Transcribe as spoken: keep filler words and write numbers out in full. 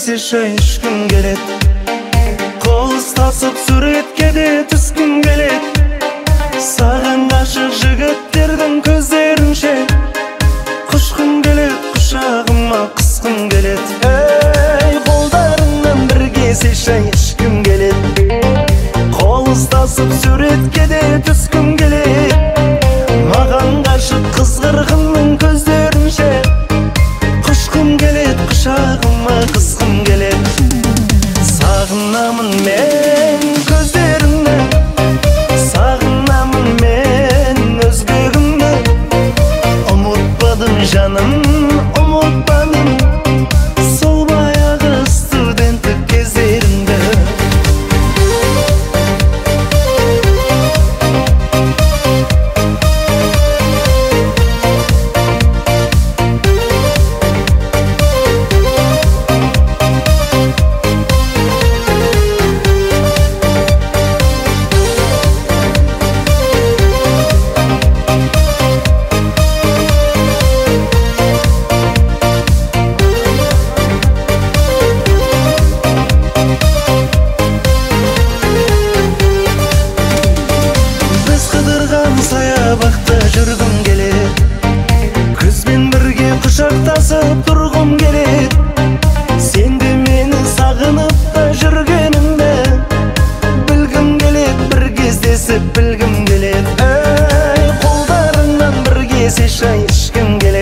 кесе шай ішкім келет. Қол ұстасып суретке де түскім келет. Саған ғашық жігіттердің көздерінше құшқым келет, құшағыма қысқым келет. Ей, қолдарыңнан бір кесе шай ішкім келет. Қол ұстасып суретке де түскім келет. Маған ғашық қызғырғынның көздерінше құшқым келет, құшағыма қысқым келет. Сағынамын мен көздеріңді, сағынамын мен өзгегіңді. Ұмытпадым жаным, ұмытпадым сол баяғы студенттік кездеріңді. Саябақта жүргім келет, күзбен бірге құшақтасып тұрғым келет. Сен де мені сағынып та жүргеніңді білгім келет, бір кездесіп білгім келет. Ей, қолдарыңнан бір кесе шай ішкім келет.